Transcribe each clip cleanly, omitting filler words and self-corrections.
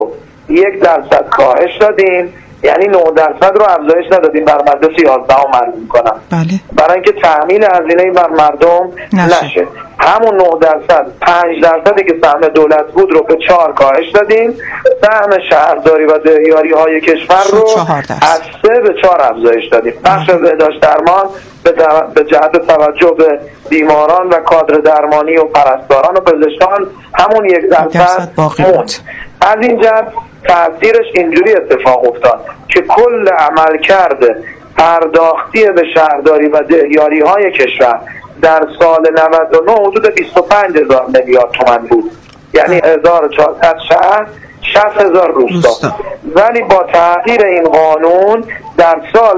رو 1% کاهش دادیم، یعنی 9% رو افزایش ندادیم، بر مبدا 11 معلوم میکنم. بله. برای اینکه تحمیل هزینه بر مردم نشه. همون 9% 5% که سهم دولت بود رو به 4 کاهش دادیم، سهم شهرداری و دهیاری های کشور رو از 3 به 4 افزایش دادیم. بخش بهداشت درمان به جهت توجه به بیماران و کادر درمانی و پرستاران و پزشکان همون 1% موند. از این جهت تأثیرش اینجوری اتفاق افتاد که کل عمل کرده پرداختی به شهرداری و دهیاری های کشور در سال 99 حدود 25,000 میلیارد تومان بود، یعنی 1400 شهر 60,000 روستا. ولی با تغییر این قانون در سال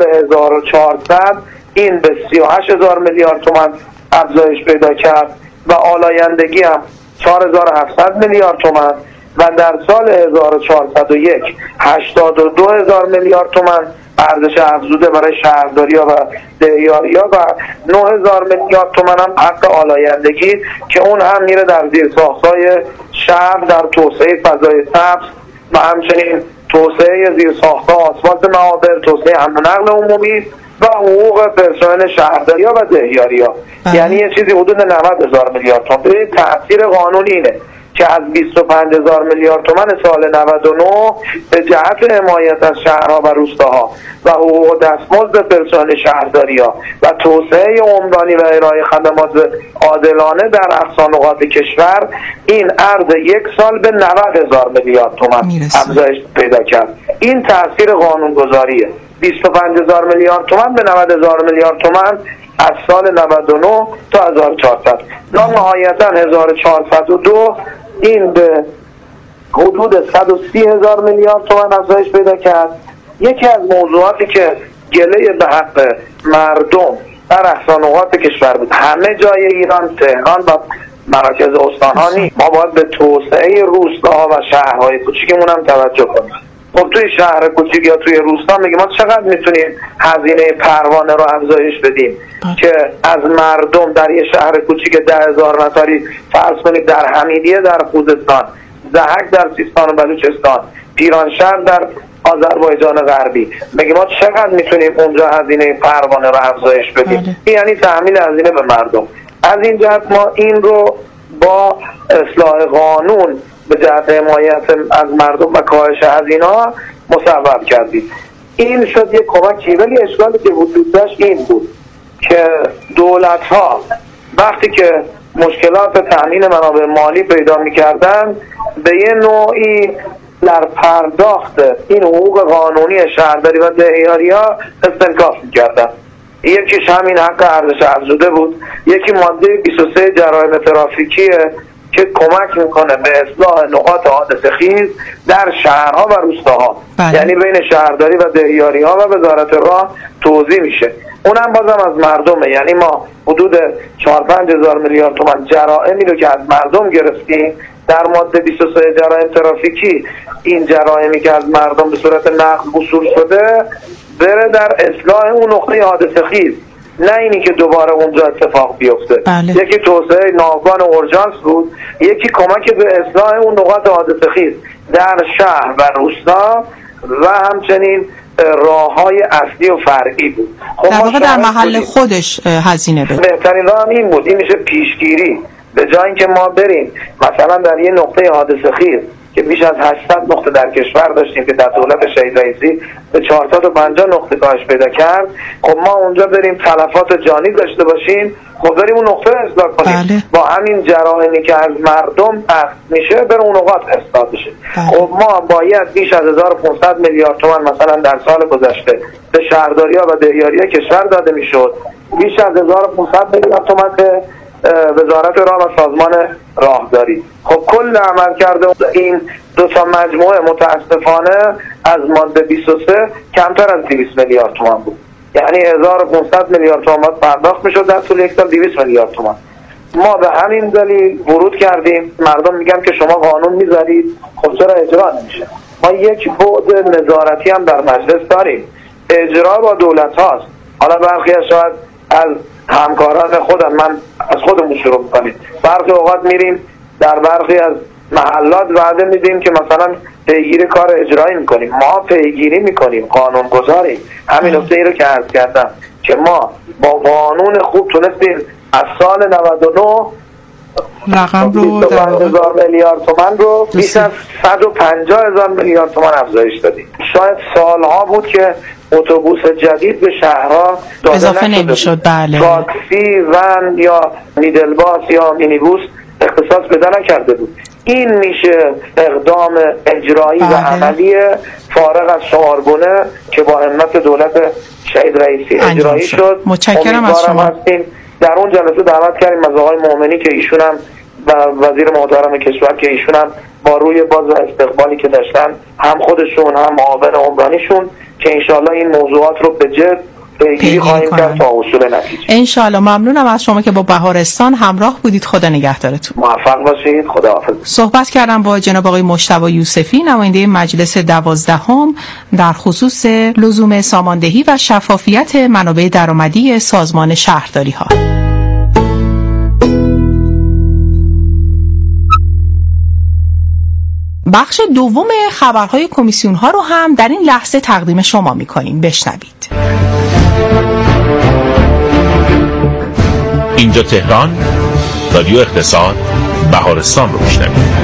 1400 این به 38,000 میلیارد تومان افزایش پیدا کرد و آلایندگی هم 4,700 میلیارد تومان و در سال 1401 82,000 میلیارد تومان ارزش افزوده برای شهرداری‌ها و دهیاری‌ها و 9,000 میلیارد تومان هم حق آلایندگی که اون هم میره در زیرساخت‌های شهر، در توسعه فضای سبز و همچنین توسعه زیرساخت‌ها آسفالت معابر، توسعه حمل و نقل عمومی و حقوق پرسنل شهرداری‌ها و دهیاری‌ها. یعنی یه چیزی حدود 90,000 میلیارد تومان. تأثیر قانونی اینه که از 25,000 میلیارد تومان سال 99 به جهت حمایت از شهرها و روستاها و حقوق دستمزد پرسنل شهرداری‌ها و توسعه عمرانی و ارائه خدمات عادلانه در اقصا نقاط کشور این عرض یک سال به 90,000 میلیارد تومان افزایش پیدا کرد. این تأثیر قانونگذاریه. 25,000 میلیارد تومان به 90,000 میلیارد تومان از سال 99 تا 1400. نهایتا 1402 این به حدود 130,000 میلیارد تومان افزایش پیدا کرد. یکی از موضوعاتی که گله به حق مردم در اقصا نقاط کشور بود، همه جای ایران، تهران و مراکز استان‌ها نیست، ما باید به توسعه روستاها و شهرهای کوچیکمون هم توجه کنیم. خب توی شهر کوچیک یا توی روستا میگه ما چقدر میتونیم هزینه پروانه رو افزایش بدیم که از مردم در یه شهر کوچیک 10,000 نفری فرض کنید در حمیدیه در خوزستان، ضحک در سیستان و بلوچستان، پیرانشهر در آذربایجان غربی، میگه ما چقدر میتونیم اونجا هزینه پروانه رو افزایش بدیم. یعنی تحمیل هزینه به مردم. از این جهت ما این رو با اصلاح قانون به جهت حمایت از مردم و کاهش هزینه‌ها مصوب کردیم. این شد یک کمکی، ولی اشکالی که وجود داشت این بود که دولت‌ها وقتی که مشکلات تامین منابع مالی پیدا می‌کردن به یه نوعی در پرداخت این حقوق قانونی شهرداری و دهیاری‌ها استنکاف می‌کردن. یکیش همین حق ارزش افزوده بود، یکی ماده 23 جرایم ترافیکیه که کمک میکنه به اصلاح نقاط حادثه خیز در شهرها و روستاها. یعنی بین شهرداری و دهیاری ها و وزارت راه توزیع میشه. اونم بازم از مردمه، یعنی ما حدود 4-5 هزار میلیارد تومان جرائمی رو که از مردم گرفتیم در ماده 23 جرایم ترافیکی، این جرائمی که از مردم به صورت نقد وصول شده بره در اصلاح اون نقطه حادثه خیز، نه اینی که دوباره اونجا اتفاق بیفته. یکی توسعه ناوگان اورژانس بود، یکی کمک به اصلاح اون نقاط حادثه خیز در شهر و روستا و همچنین راه‌های اصلی و فرعی بود. خب در واقع در محل خودش هزینه بده. بهترین راه هم این بود، این میشه پیشگیری. به جای اینکه ما بریم مثلا در یه نقطه حادثه خیز که بیش از 800 نقطه در کشور داشتیم که در دولت شهید رئیسی به 450 نقطه کاهش پیدا کرد، خب ما اونجا بریم تلفات جانی داشته باشیم، خب بریم اون نقطه رو اصلاح کنیم. با همین جرائمی که از مردم پخش میشه بر اون نقاط اصلاح بشه. خب ما باید بیش از 1500 میلیارد تومان مثلا در سال گذشته به شهرداری‌ها و دهیاری‌ها کشور داده میشد، بیش از 1500 میلیارد تومان به وزارت راه و سازمان راهداری. خب کل عمل کرده این دو تا مجموعه متاسفانه از ماده 23 کمتر از 200 میلیارد تومان بود. یعنی 1500 میلیارد تومان باید پرداخت میشد در طول یک سال 200 میلیارد تومان. ما به همین دلیل ورود کردیم. مردم میگن که شما قانون میذارید، خب چرا اجرا نمیشه؟ ما یک بعد نظارتی هم در مجلس داریم، اجرا با دولت هاست. حالا برخی شاید از همکاران خودم، من از خودمون شروع میکنیم، برخی اوقات میریم در برخی از محلات وعده میدیم که مثلا پیگیری کار اجرایی میکنیم، ما پیگیری میکنیم، قانونگذاریم. همین نکته ای رو که عرض کردم که ما با قانون خوب تونستیم از سال 99 رقم رو 25,000 میلیارد تومان رو بیش از 150,000 میلیارد تومان افزایش دادیم. شاید سالها بود که اتوبوس جدید به شهرها اضافه نمیشد. بله. تاکسی، ون یا نیدلباس یا مینیبوس اختصاص پیدا نکرده بود. این میشه اقدام اجرایی و عملی فارغ از شمارگونه که با همت دولت شهید رئیسی اجرایی شد. متشکرم از شما. هستیم. در اون جلسه دعوت کردیم از آقای مومنی که ایشون هم و وزیر محترم کشور که ایشون هم با روی باز و استقبالی که داشتن هم خودشون هم معاون عمرانیشون که انشالله این موضوعات رو به جد پیگیری خواهیم کرد تا حصول نتیجه. انشالله. ممنونم از شما که با بهارستان همراه بودید. خدا نگهدارتون. موفق باشید. خداحافظ. صحبت کردم با جناب آقای مجتبی یوسفی، نماینده مجلس 12 در خصوص لزوم ساماندهی و شفافیت منابع درآمدی سازمان شهرداری ها. بخش دوم خبرهای کمیسیون ها رو هم در این لحظه تقدیم شما می‌کنیم. بشنوید. اینجا تهران، رادیو اقتصاد، بهارستان رو میشنوید.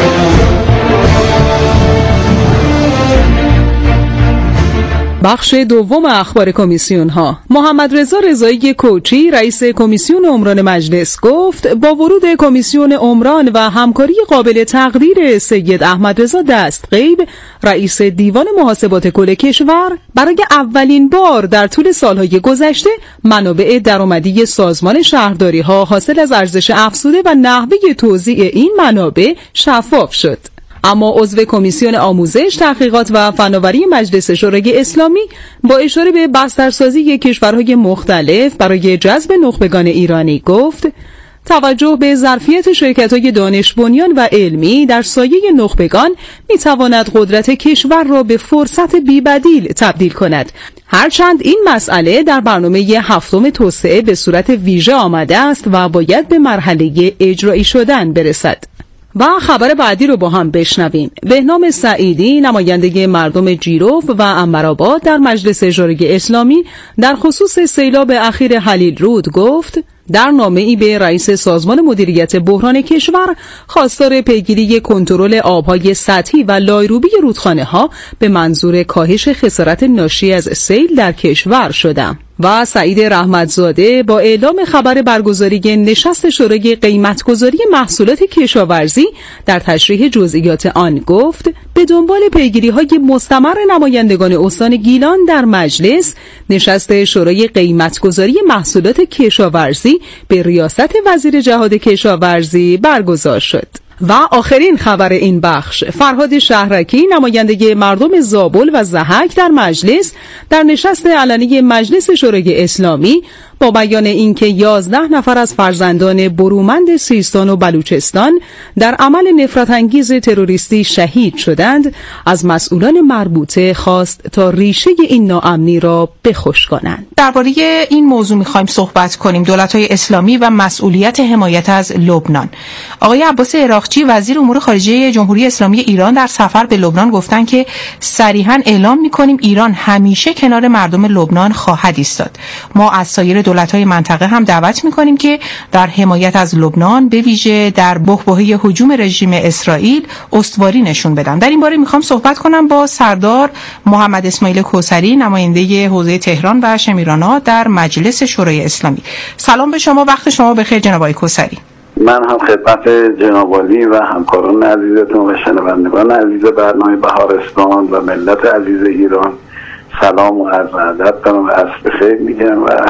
بخش دوم اخبار کمیسیون ها. محمد رضا رضایی کوچی رئیس کمیسیون عمران مجلس گفت با ورود کمیسیون عمران و همکاری قابل تقدیر سید احمد رضا دستغیب رئیس دیوان محاسبات کل کشور برای اولین بار در طول سالهای گذشته منابع درآمدی سازمان شهرداری ها حاصل از ارزش افزوده و نحوه توزیع این منابع شفاف شد. اما عضو کمیسیون آموزش، تحقیقات و فناوری مجلس شورای اسلامی با اشاره به بسترسازی کشورهای مختلف برای جذب نخبگان ایرانی گفت توجه به ظرفیت شرکت‌های دانش بنیان و علمی در سایه نخبگان می‌تواند قدرت کشور را به فرصت بی‌بدیل تبدیل کند. هرچند این مسئله در برنامه 7 توسعه به صورت ویژه آمده است و باید به مرحله اجرایی شدن برسد. و خبر بعدی رو با هم بشنویم. بهنام سعیدی نماینده مردم جیروف و عنبرآباد در مجلس شورای اسلامی در خصوص سیلاب اخیر هلیل رود گفت در نامه‌ای به رئیس سازمان مدیریت بحران کشور خواستار پیگیری کنترل آب‌های سطحی و لایروبی رودخانه‌ها به منظور کاهش خسارت ناشی از سیل در کشور شدم. و سعید رحمتزاده با اعلام خبر برگزاری نشست شورای قیمتگذاری محصولات کشاورزی در تشریح جزئیات آن گفت به دنبال پیگیری‌های مستمر نمایندگان استان گیلان در مجلس نشست شورای قیمتگذاری محصولات کشاورزی به ریاست وزیر جهاد کشاورزی برگزار شد. و آخرین خبر این بخش، فرهاد شهرکی نماینده مردم زابل و ضحک در مجلس در نشست علنی مجلس شورای اسلامی با بیان اینکه 11 نفر از فرزندان برومند سیستان و بلوچستان در عمل نفرت انگیز تروریستی شهید شدند از مسئولان مربوطه خواست تا ریشه این ناامنی را بخش کنند. درباره این موضوع می‌خوایم صحبت کنیم. دولت‌های اسلامی و مسئولیت حمایت از لبنان. آقای عباس عراقچی وزیر امور خارجه جمهوری اسلامی ایران در سفر به لبنان گفتن که صریحاً اعلام می‌کنیم ایران همیشه کنار مردم لبنان خواهد ایستاد. ما از سایر دولت‌های منطقه هم دعوت می‌کنیم که در حمایت از لبنان به ویژه در بحبوحه هجوم رژیم اسرائیل استواری نشون بدن. در این باره می‌خوام صحبت کنم با سردار محمد اسماعیل کوثری نماینده حوزه تهران و شمیرانات در مجلس شورای اسلامی. سلام به شما، وقت شما بخیر جناب آقای کوثری. من هم خدمت جناب عالی و همکاران عزیزتون و شنوندگان عزیز برنامه بهارستان و ملت عزیز ایران سلام و عرض ادب دارم و عصر بخیر میگم و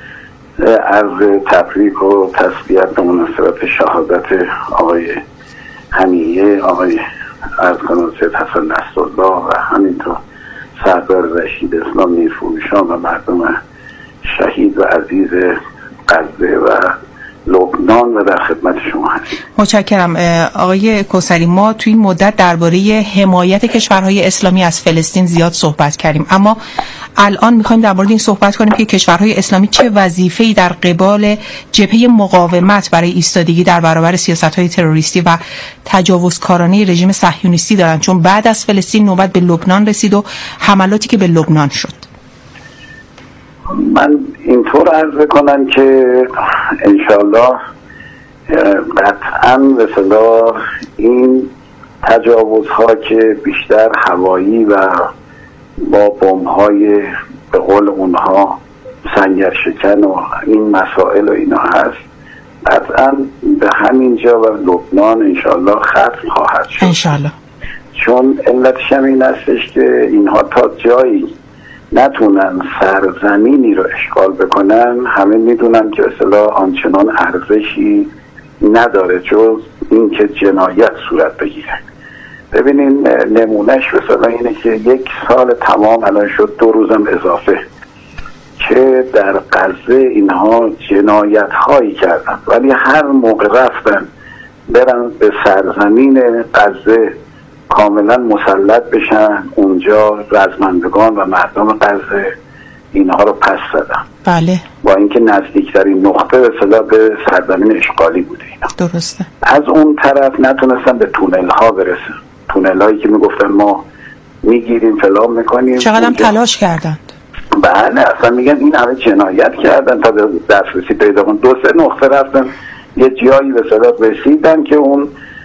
عرض تبریک و تسلیت به مناسبت شهادت آقای حمیه، آقای ارکان سید حسن نصرالله و همینطور سردار رشید اسلام نیرفروشان و مردم شهید و عزیز غزه و لبنان و در خدمت شما هستیم. متشکرم آقای کوثری. ما توی این مدت درباره حمایت کشورهای اسلامی از فلسطین زیاد صحبت کردیم، اما الان میخوایم در مورد این صحبت کنیم که کشورهای اسلامی چه وظیفه‌ای در قبال جبهه مقاومت برای ایستادگی در برابر سیاست‌های تروریستی و تجاوزکارانه رژیم صهیونیستی دارند، چون بعد از فلسطین نوبت به لبنان رسید و حملاتی که به لبنان شد. من اینطور عرض کنم که انشالله قطعاً مثلا این تجاوزها که بیشتر هوایی و با بمب‌های به قول اونها سنگر شکن و این مسائل و اینا هست، قطعاً به همین جا و لبنان انشالله ختم خواهد شد انشالله. چون علتش هم این هستش که اینها تا جایی نتونن سرزمینی رو اشغال بکنن، همه میدونن که اصلا آنچنان ارزشی نداره جز این که جنایت صورت بگیره. ببینین نمونهش مثلا اینه که 1 سال تمام الان شد 2 روزم اضافه که در غزه اینها جنایت هایی کردن، ولی هر موقع رفتن برن به سرزمین غزه کاملا مسلط بشن، اونجا رزمندگان و مردم غزه اینها رو پس زدن. بله. با اینکه نزدیکترین نقطه به اصطلاح به سرزمین اشغالی بوده اینا. درسته. از اون طرف نتونستن به تونل ها برسن، تونل هایی که میگفتن ما میگیریم فلان میکنیم. چقدر هم تلاش کردند. بله اصلا میگن این همه جنایت کردن تا دسترسی پیدا کن. 2-3 نقطه رفتن یه جایی به اصطلاح رسیدن که اون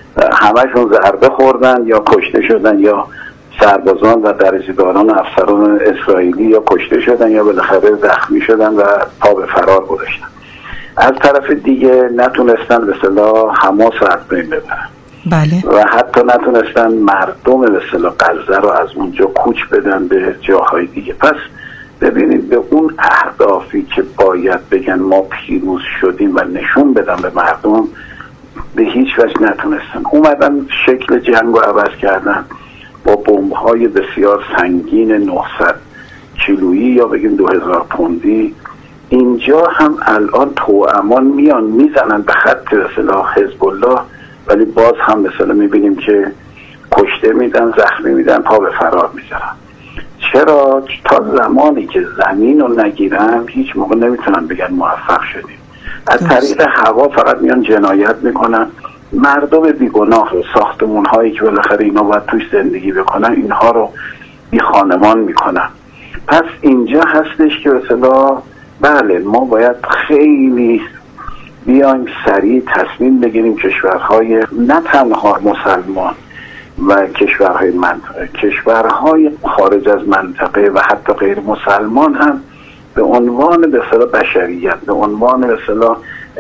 همشون ضربه خوردن یا کشته شدن، یا سربازان و درجه‌داران و افسران اسرائیلی یا کشته شدن یا بالاخره زخمی شدن و پا به فرار گذاشتن. از طرف دیگه نتونستن به اصطلاح حماس رو از بین ببرن. بله. و حتی نتونستن مردم به اصطلاح غزه رو از اونجا کوچ بدن به جاهای دیگه. پس ببینید به اون اهدافی که باید بگن ما پیروز شدیم و نشون بدن به مردم به هیچ وجه نتونستن. اومدن شکل جنگ رو عوض کردن با بمب‌های بسیار سنگین 900 کیلویی یا بگیم 2000 پوندی. اینجا هم الان توامان میان میزنن به خط اصطلاح حزب الله، ولی باز هم مثلا میبینیم که کشته میدن، زخمی میدن، پا به فرار میذارن. چرا؟ تا زمانی که زمین رو نگیرن هیچ موقع نمیتونن بگن موفق شدیم. از طریق هوا فقط میان جنایت میکنن، مردم بیگناه رو، ساختمون هایی که بالاخره اینا باید توش زندگی بکنن اینها رو بی خانمان میکنن. پس اینجا هستش که مثلا بله ما باید خیلی بیایم سریع تصمیم بگیریم کشورهای نه تنها مسلمان و کشورهای منطقه، کشورهای خارج از منطقه و حتی غیر مسلمان هم به عنوان به اصطلاح بشریت، به عنوان به اصطلاح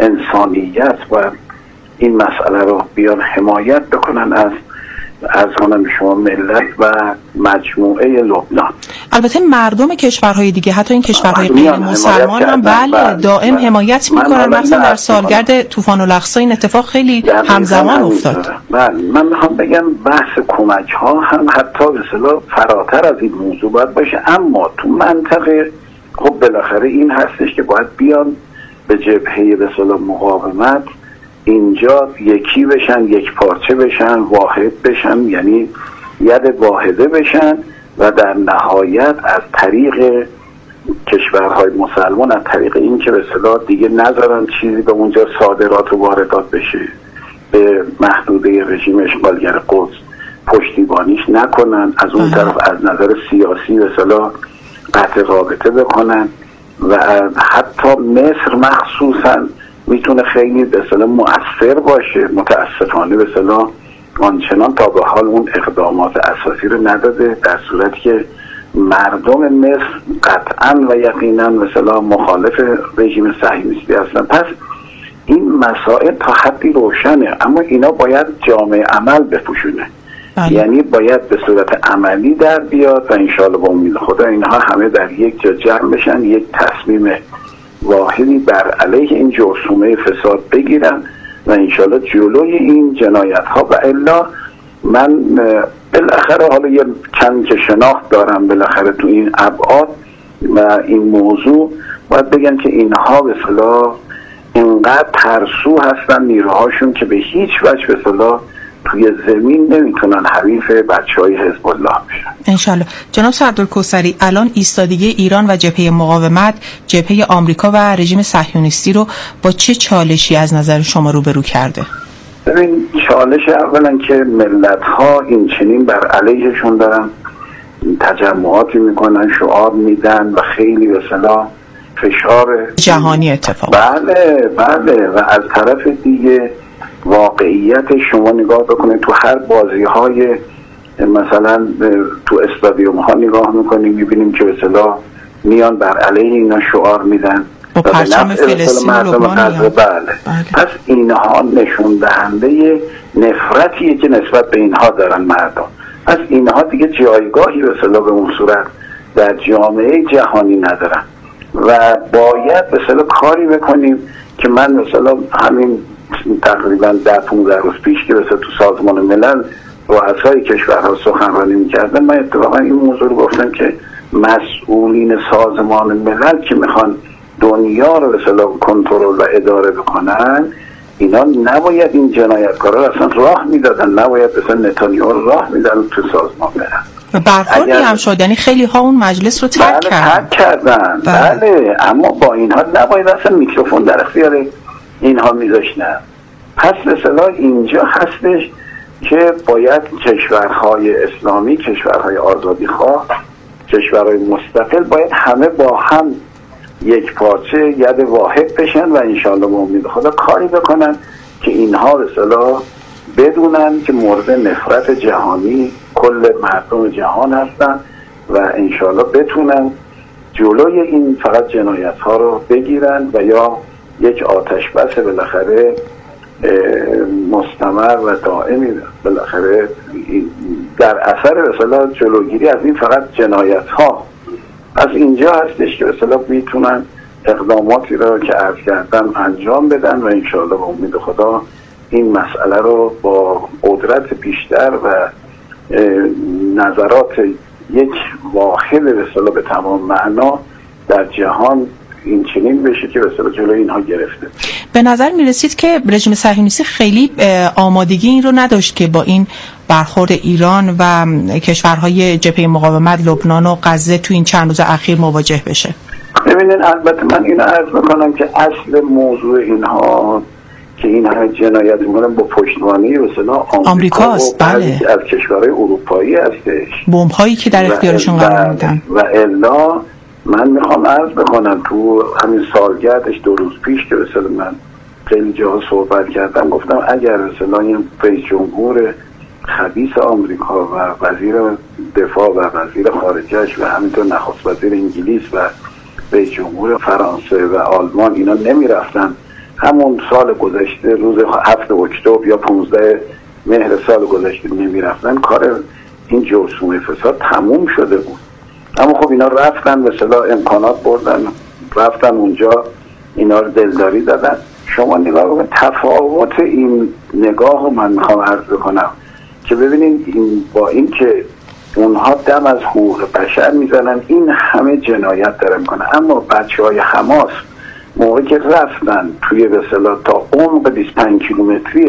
انسانیت و این مسئله رو بیان حمایت بکنن از همه شما ملت و مجموعه لبنان. البته مردم کشورهای دیگه، حتی این کشورهای غیر مسلمان هم بله دائم حمایت میکنن. مثلا در سالگرد طوفان الاقصی این اتفاق خیلی همزمان افتاد. بله من میخوام بگم بحث کمک ها هم حتی به اصطلاح فراتر از این موضوع باید باشه، اما تو منطقه خب بالاخره این هستش که باید بیان به جبهه به اصطلاح مقاومت اینجا یکی بشن، یک پارچه بشن، واحد بشن، یعنی ید واحده بشن و در نهایت از طریق کشورهای مسلمان، از طریق این که به اصطلاح دیگه نذارن چیزی به اونجا صادرات و واردات بشه، به محدوده رژیم اشغالگر قدس پشتیبانیش نکنن، از اون طرف از نظر سیاسی به اصطلاح قطع رابطه بکنن و حتی مصر مخصوصا میتونه خیلی به اصطلاح مؤثر باشه. متاسفانه به اصطلاح آنچنان تا به حال اون اقدامات اساسی رو نداده، در صورتی که مردم مصر قطعا و یقینا مثلا مخالف رژیم صهیونیستی هستن. پس این مسائل تا حدی روشنه، اما اینا باید جامعه عمل بپوشونه. یعنی باید به صورت عملی در بیاد و انشاءالله با امید خدا اینها همه در یک جا جمع بشن، یک تصمیم واحدی بر علیه این جرثومه فساد بگیرن و انشاءالله جلوی این جنایت ها. و الا من بالاخره حالا یه چند که شناخت دارم بالاخره تو این ابعاد و این موضوع، باید بگن که اینها به اصطلاح اینقدر ترسو هستن نیروهاشون که به هیچ وجه به اصطلاح توی زمین نمیتونن حریف بچهای حزب الله بشن. انشالله. جناب سردار کوثری، الان ایستادگی ایران و جبهه مقاومت، جبهه آمریکا و رژیم صهیونیستی رو با چه چالشی از نظر شما روبرو کرده؟ ببین، چالش اولا که ملت‌ها این چنین بر علیهشون دارن تجمعاتی میکنن، شعار میدن و خیلی به اصطلاح فشار جهانی اتفاق. بله و از طرف دیگه واقعیت شما نگاه بکنید، تو هر بازی‌های مثلا تو استادیوم ها نگاه میکنیم میبینیم که به اصطلاح میان بر علیه اینا شعار میدن با پرچم فلسطین و لبنان. بله. پس اینها نشون دهنده نفرتیه که نسبت به اینها دارن مردم. پس اینها دیگه جایگاهی به اصطلاح به اون صورت در جامعه جهانی ندارن و باید به اصطلاح کاری بکنیم که من مثلا همین تقریبا 10-15 روز پیش که مثلا تو سازمان ملل رؤسای کشورها سخنرانی می‌کردن، من اتفاقا این موضوع رو گفتم که مسئولین سازمان ملل که میخوان دنیا رو به اصطلاح کنترل و اداره بکنن، اینا نباید این جنایتکارا اصلا راه میدادن، نباید مثلا نتانیاهو رو راه میدادن تو سازمان ملل. برخوردی هم شد، یعنی خیلی ها اون مجلس رو ترک کردن. بله، اما با اینها نباید اصلا میکروفون در اختیار اینها میذاشتن. پس مثلا اینجا هستش که باید کشورهای اسلامی، کشورهای آزادیخواه، کشورهای مستقل باید همه با هم یک پارچه ید واحد بشن و انشاءالله با امید خدا کاری بکنن که اینها به اصطلاح بدونن که مورد نفرت جهانی کل مردم جهان هستن و انشاءالله بتونن جلوی این فقط جنایت ها رو بگیرن و یا یک آتش بس بالاخره مستمر و دائمی بالاخره در اثر مثلا جلوگیری از این فقط جنایت ها از اینجا هستش که مثلا میتونن اقداماتی رو که عرض کردم انجام بدن و انشاءالله با امید خدا این مسئله رو با قدرت بیشتر و نظرات یک واحد به اصطلاح به تمام معنا در جهان این چنین بشه که به اصطلاح جلوی اینها گرفته. به نظر می رسید که رژیم صهیونیستی خیلی آمادگی این رو نداشت که با این برخورد ایران و کشورهای جبهه مقاومت لبنان و غزه تو این چند روز اخیر مواجه بشه. ببینید، البته من اینو عرض میکنم که اصل موضوع اینها که این همه جنایت میکنن با پشتوانه مثلا آمریکاست. بله، از کشورهای اروپایی هستش، بمب هایی که در اختیارشون قرار میدن و الا من میخوام عرض بکنم تو همین سالگردش 2 روز پیش که مثلا من خیلی جاها صحبت کردم، گفتم اگر مثلا این رئیس جمهور خبیث آمریکا و وزیر دفاع و وزیر خارجه‌اش و همینطور نخست وزیر انگلیس و رئیس جمهور فرانسه و آلمان اینا نمیرفتن همون سال گذشته روز 7 اکتبر یا 15 مهر سال گذشته نمیرفتن، کار این جرثومه فساد تموم شده بود. اما خب اینا رفتن مثلا امکانات بردن، رفتن اونجا اینا رو دلداری دادن. شما نگاه کنید تفاوت این نگاه رو من میخوام عرض بکنم که ببینید این با این که اونها دم از حقوق بشر میزنن، این همه جنایت داره میکنن، اما بچهای حماس موقعی که رفتن توی به اصطلاح تا عمق 25 کیلومتری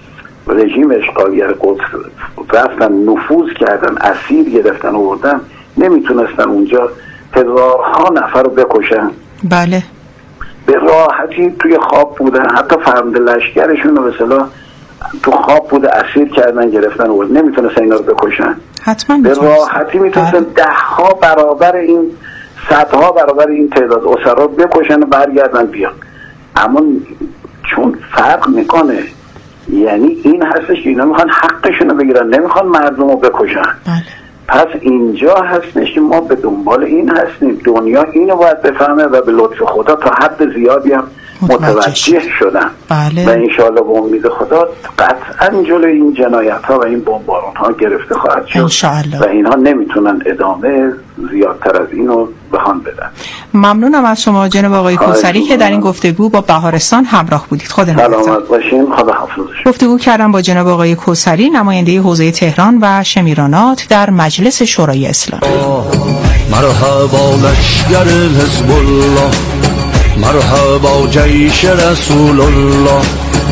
رژیم اشغالگر قدس رفتن نفوذ کردن، اسیر گرفتن آوردن، نمیتونستن اونجا هزارها نفر رو بکشن. بله، به راحتی توی خواب بودن، حتی فرمانده لشکرشون رو به اصطلاح تو خواب بوده اسیر کردن گرفتن آوردن، نمیتونستن اینا رو بکشن. حتما به راحتی میتونستن 10ها برابر این 100ها برابر این تعداد اسرا بکشن و برگردن بیان. اما چون فرق میکنه، یعنی این هستش که اینا میخوان حقشون رو بگیرن، نمیخوان مردم رو بکشن. بله. پس اینجا هستش که ما به دنبال این هستیم، دنیا اینو باید بفهمه و به لطف خدا تا حد زیادی هم متوجه شدن. بله. و انشاءالله به امید خدا قطعا جلوی این جنایت ها و این بمباران ها گرفته خواهد شد انشاءالله. و اینها نمیتونن ادامه زیادتر از اینو بخوان بدن. ممنونم از شما جناب آقای کوثری که در این گفتگو با بهارستان همراه بودید. خدا نگهدار. سلامت باشین. خدا حافظ. گفتگو کردم با جناب آقای کوثری، نماینده حوزه تهران و شمیرانات در مجلس شورای اسلامی. مرحبا لشکر حزب الله، مرحبا جيش رسول الله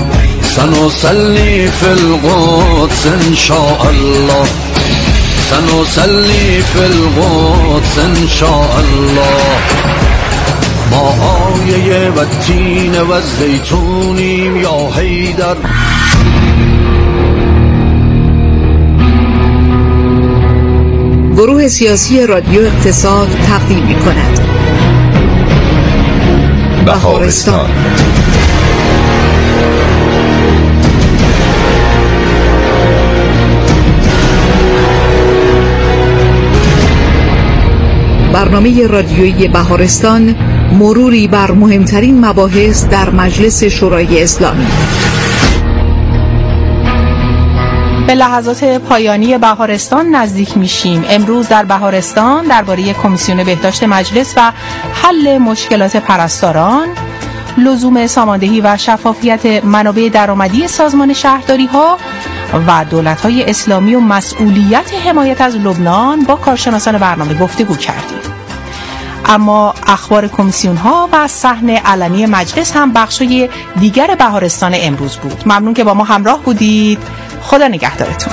سنصلي في القدس إن شاء الله سنصلي في القدس إن شاء الله ما آیه و تین و زیتونیم یا حیدر. گروه سیاسی رادیو اقتصاد تقدیم می‌کند بهارستان. برنامه رادیویی بهارستان مروری بر مهمترین مباحث در مجلس شورای اسلامی. به لحظات پایانی بهارستان نزدیک میشیم. امروز در بهارستان درباره کمیسیون بهداشت مجلس و حل مشکلات پرستاران، لزوم ساماندهی و شفافیت منابع درآمدی سازمان شهرداری‌ها و دولت‌های اسلامی و مسئولیت حمایت از لبنان با کارشناسان برنامه گفتگو کردیم. اما اخبار کمیسیون‌ها و صحن علنی مجلس هم بخشای دیگر بهارستان امروز بود. ممنون که با ما همراه بودید. خدا نگهدارتون.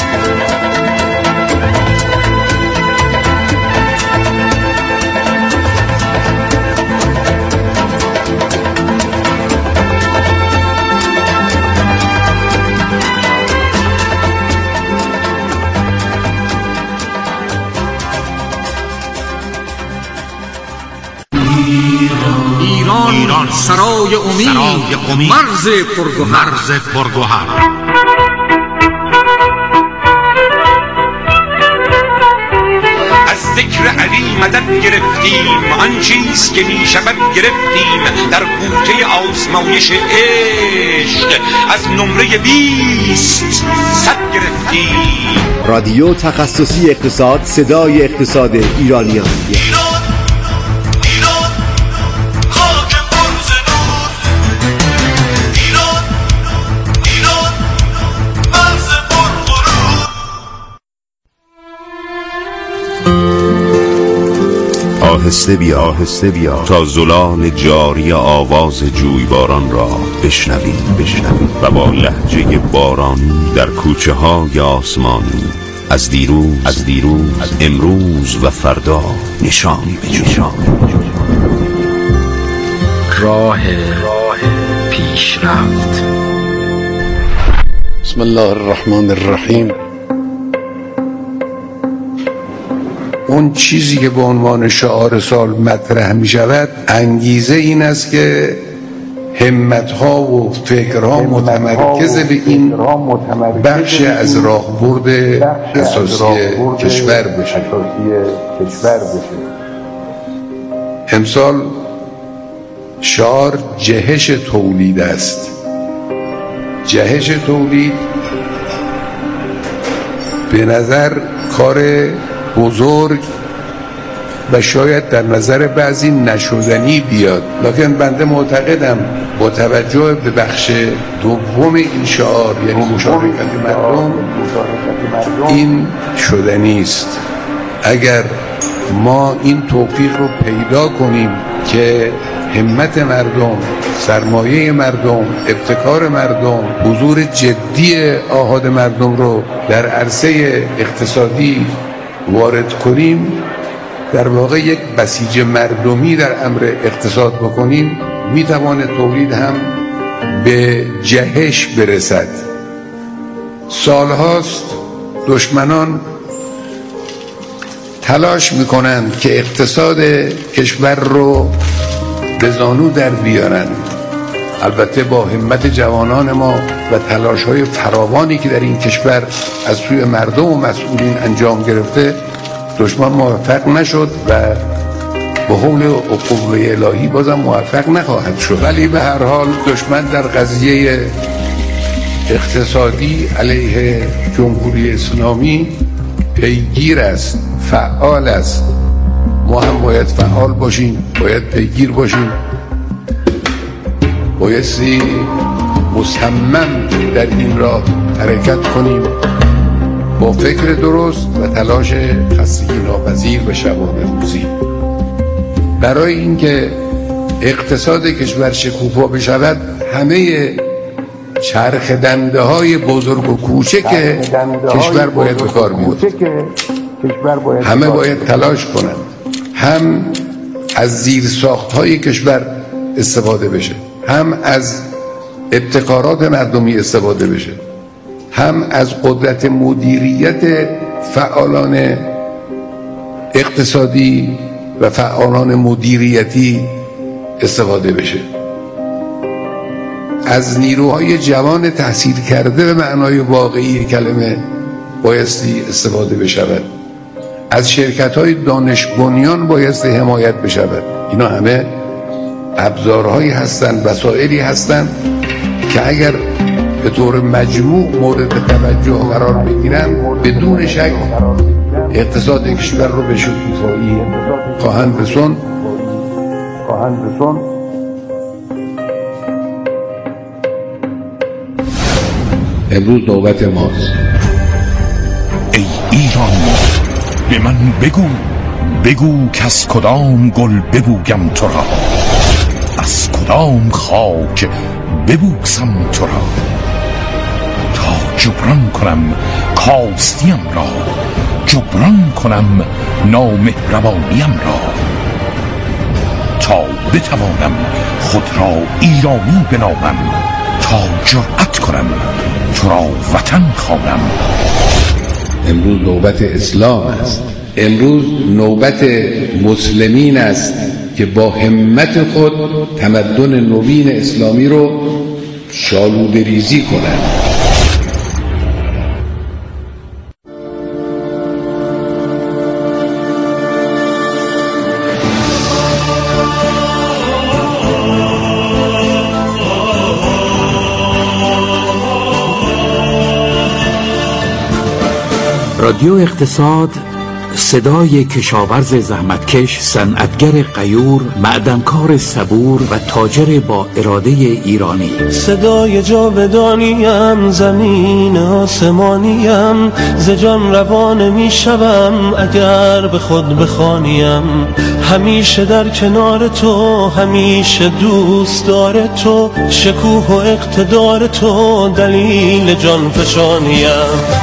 ایران سرای امید مرز پرگوهر. از ذکر علی مدد گرفتیم آن چیز که می شود گرفتیم در بوته آزمایش عشق از نمره 20 صد گرفتیم. رادیو تخصصی اقتصاد، صدای اقتصاد ایرانیان. آهسته بیا تا زلال جاری آواز جویباران را بشنویم و با لهجه بارانی در کوچه های آسمانی از دیروز امروز و فردا نشانی بجویم. راه پیشرفت. بسم الله الرحمن الرحیم. اون چیزی که به عنوان شعار سال مطرح می شود انگیزه این است که همت‌ها و فکرها متمرکز به این بخش از راهبرد اساسی کشور بشه. امسال شعار جهش تولید است. جهش تولید به نظر کار بزرگ و شاید در نظر بعضی نشدنی بیاد، لکن بنده معتقدم با توجه به بخش دوم این شعار یعنی مشارکت مردم این شدنی است. اگر ما این توفیق رو پیدا کنیم که همت مردم، سرمایه مردم، ابتکار مردم، حضور جدی آحاد مردم رو در عرصه اقتصادی وارد کنیم، در واقع یک بسیج مردمی در امر اقتصاد بکنیم، میتواند تولید هم به جهش برسد. سالهاست دشمنان تلاش میکنند که اقتصاد کشور رو به زانو در بیارن. البته با همت جوانان ما و تلاش‌های فراوانی که در این کشور از سوی مردم و مسئولین انجام گرفته، دشمن موفق نشد و به حول و قوه الهی بازم موفق نخواهد شد. ولی به هر حال دشمن در قضیه اقتصادی علیه جمهوری اسلامی پیگیر است، فعال است. ما هم باید فعال باشیم، باید پیگیر باشیم، بایستی مصمم در این راه حرکت کنیم با فکر درست و تلاش خستگی ناپذیر و شبانه روزی برای اینکه اقتصاد کشور شکوفا بشود، همه چرخ دنده های بزرگ و کوچک کشور باید به کار بیاد. همه باید تلاش کنند، هم از زیرساخت های کشور استفاده بشه، هم از ابتکارات مردمی استفاده بشه، هم از قدرت مدیریت فعالان اقتصادی و فعالان مدیریتی استفاده بشه، از نیروهای جوان تحصیل کرده به معنای واقعی کلمه بایستی استفاده بشود، از شرکت‌های دانش بنیان بایستی حمایت بشود. اینا همه ابزارهایی هستند، وسایلی هستند که اگر به طور مجموع مورد توجه قرار بگیرن، بدون شک اقتصاد کشور رو به شکوفایی خواهند رسوند. امروز نوبت ماست. ای ایران، به من بگو که از کدام گل ببویم تو را، از کدام خاک ببوسم تو را، تا جبران کنم کاستیم را، جبران کنم نامهربانیم را، تا بتوانم خود را ایرانی بنامم، تا جرأت کنم تو را وطن خوانم. امروز نوبت اسلام است، امروز نوبت مسلمین است که با همت خود تمدن نوین اسلامی رو شالوده ریزی کنند. رادیو اقتصاد، صدای کشاورز زحمتکش، صنعتگر غیور، معدنکار صبور و تاجر با اراده ایرانی. صدای جاودانیم، زمین آسمانیم، ز جان روان می شوم اگر به خود بخوانیم. همیشه در کنار تو، همیشه دوست دار تو، شکوه و اقتدار تو دلیل جان فشانیم.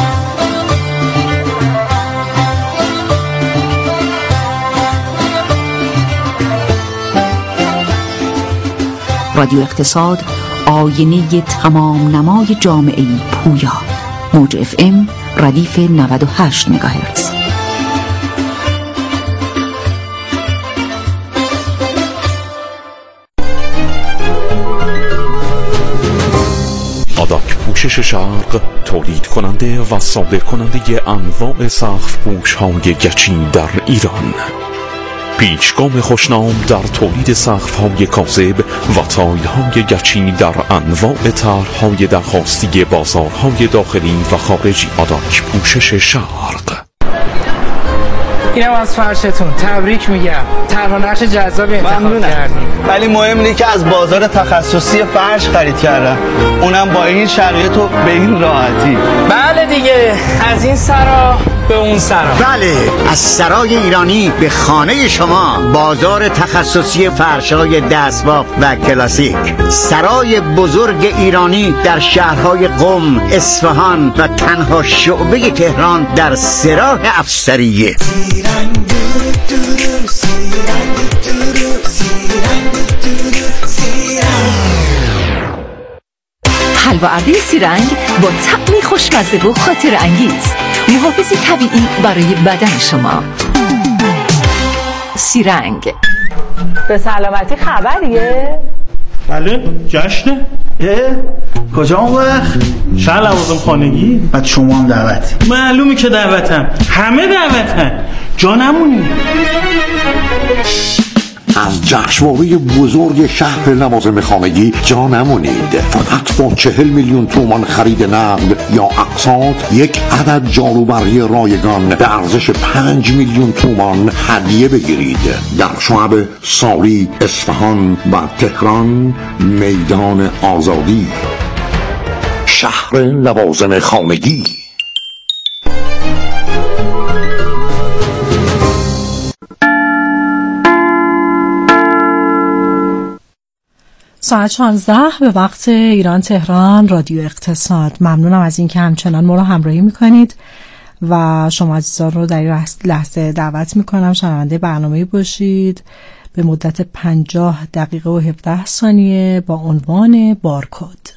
رادیو اقتصاد، آینه تمام نمای جامعه پویا. موج FM ردیف 98 مگاهرتز. آداک پوشش شرق، تولید کننده و صادر کننده انواع سقف پوش های گچی در ایران. پیچگام خوشنام در تولید سقف‌های کاذب و تایل‌های گچی در انواع طرح‌های درخواستی بازارهای داخلی و خارجی. آداک پوشش شرق. اینم از فرشتون، تبریک میگم. طرح و نقش جذاب انتخاب کردیم. ولی مهم اینه که از بازار تخصصی فرش خرید کردم، اونم با این شرایط و به این راحتی. بله دیگه، از این سرا به اون سرا. بله، از سرای ایرانی به خانه شما. بازار تخصصی فرش‌های دستباف و کلاسیک. سرای بزرگ ایرانی در شهرهای قم، اصفهان و تنها شعبه تهران در سراح افسریه. حلوا ارده سیرنگ با طعمی خوشمزه و خاطر انگیز، محافظ طبیعی برای بدن شما. سیرنگ. به سلامتی خبریه؟ بله، جشنه. کجا اون وقت؟ شهر لوازم خانگی. بعد شما هم دعوتی؟ معلومی که دعوتم، همه دعوتن، جا نمونی. از جشنواره بزرگ شهر لوازم خانگی جا نمونید. فقط با 40 میلیون تومان خرید نقد یا اقساط، یک عدد جاروبرقی رایگان به ارزش 5 میلیون تومان هدیه بگیرید. در شعب ساری، اصفهان و تهران. میدان آزادی. شهر لوازم خانگی. ساعت 16 به وقت ایران تهران، رادیو اقتصاد. ممنونم از اینکه همچنان ما رو همراهی میکنید و شما عزیزان رو در این لحظه دعوت میکنم شنونده برنامه‌ای باشید به مدت 50 دقیقه و 17 ثانیه با عنوان بارکد.